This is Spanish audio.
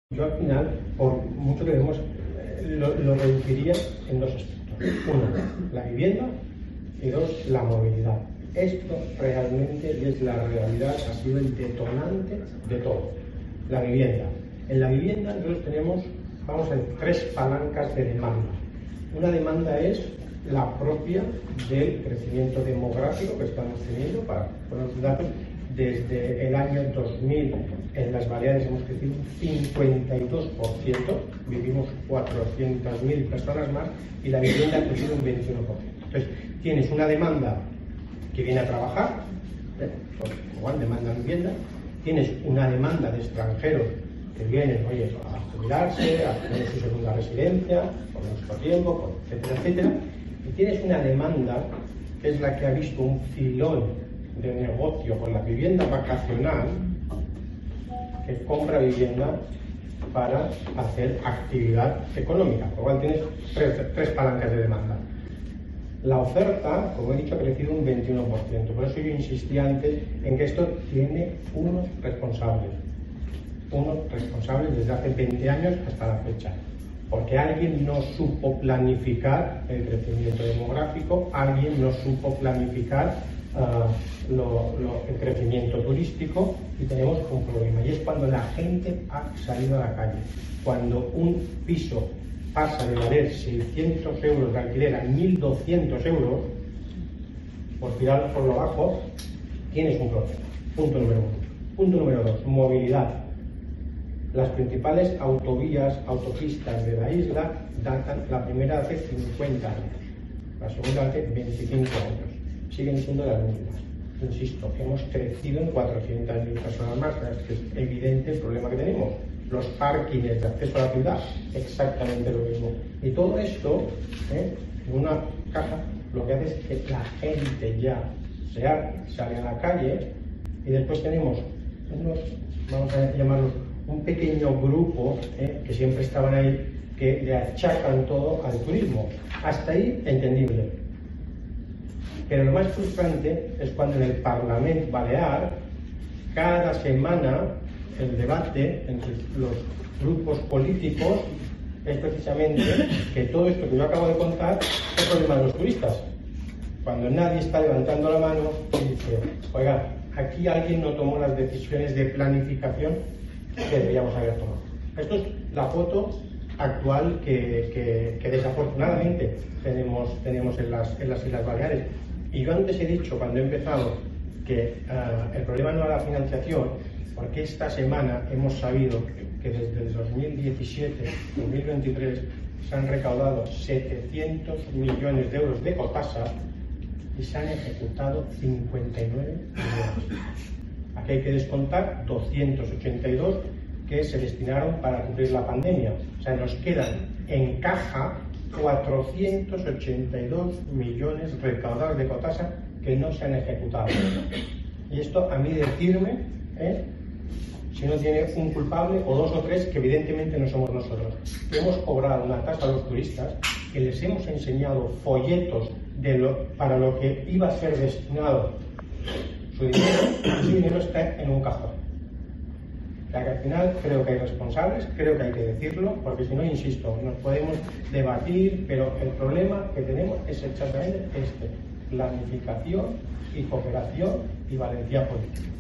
Yo al final, por mucho que vemos, lo reduciría en dos aspectos. Uno, la vivienda, y dos, la movilidad. Esto realmente es la realidad, ha sido el detonante de todo. La vivienda. En la vivienda nosotros tenemos, vamos a ver, tres palancas de demanda. Una demanda es la propia del crecimiento demográfico que estamos teniendo. Para poner los datos, desde el año 2000 en las Baleares hemos crecido un 52%, vivimos 400.000 personas más y la vivienda ha crecido un 21%. Entonces, tienes una demanda que viene a trabajar, pues igual demanda vivienda, tienes una demanda de extranjeros que vienen, oye, a jubilarse, a tener su segunda residencia, por nuestro tiempo, etcétera, etcétera, y tienes una demanda que es la que ha visto un filón de negocio con la vivienda vacacional, que compra vivienda para hacer actividad económica, por lo cual tienes tres palancas de demanda. La oferta, como he dicho, ha crecido un 21%, por eso yo insistía antes en que esto tiene unos responsables desde hace 20 años hasta la fecha, porque alguien no supo planificar el crecimiento demográfico, alguien no supo planificar el crecimiento turístico y tenemos un problema, y es cuando la gente ha salido a la calle. Cuando un piso pasa de valer 600 euros de alquiler a 1.200 euros, por tirar por lo bajo, tienes un problema. Punto número uno. Punto número dos, movilidad. Las principales autovías, autopistas de la isla datan, la primera hace 50 años, la segunda hace 25 años. Siguen siendo las mismas. Insisto, hemos crecido en 400.000 personas más, que es evidente el problema que tenemos. Los parkings de acceso a la ciudad, exactamente lo mismo. Y todo esto, en una caja, lo que hace es que la gente ya sale a la calle, y después tenemos unos, vamos a llamarlos, un pequeño grupo que siempre estaban ahí, que le achacan todo al turismo. Hasta ahí, entendible. Pero lo más frustrante es cuando en el Parlamento Balear, cada semana, el debate entre los grupos políticos es precisamente que todo esto que yo acabo de contar es problema de los turistas. Cuando nadie está levantando la mano y dice, oiga, aquí alguien no tomó las decisiones de planificación que deberíamos haber tomado. Esto es la foto actual que desafortunadamente tenemos en las Islas Baleares. Y yo antes he dicho, cuando he empezado, que el problema no era la financiación, porque esta semana hemos sabido que desde el 2017-2023 se han recaudado 700 millones de euros de cotasa y se han ejecutado 59 millones. Aquí hay que descontar 282 que se destinaron para cubrir la pandemia. O sea, nos quedan en caja 482 millones recaudados de cotasa que no se han ejecutado. Y esto, a mí decirme, si no tiene un culpable o dos o tres, que evidentemente no somos nosotros. Hemos cobrado una tasa a los turistas, que les hemos enseñado folletos para lo que iba a ser destinado su dinero, y ese dinero está en un cajón. O sea que al final creo que hay responsables, creo que hay que decirlo, porque si no, insisto, nos podemos debatir, pero el problema que tenemos es exactamente este: planificación y cooperación y valentía política.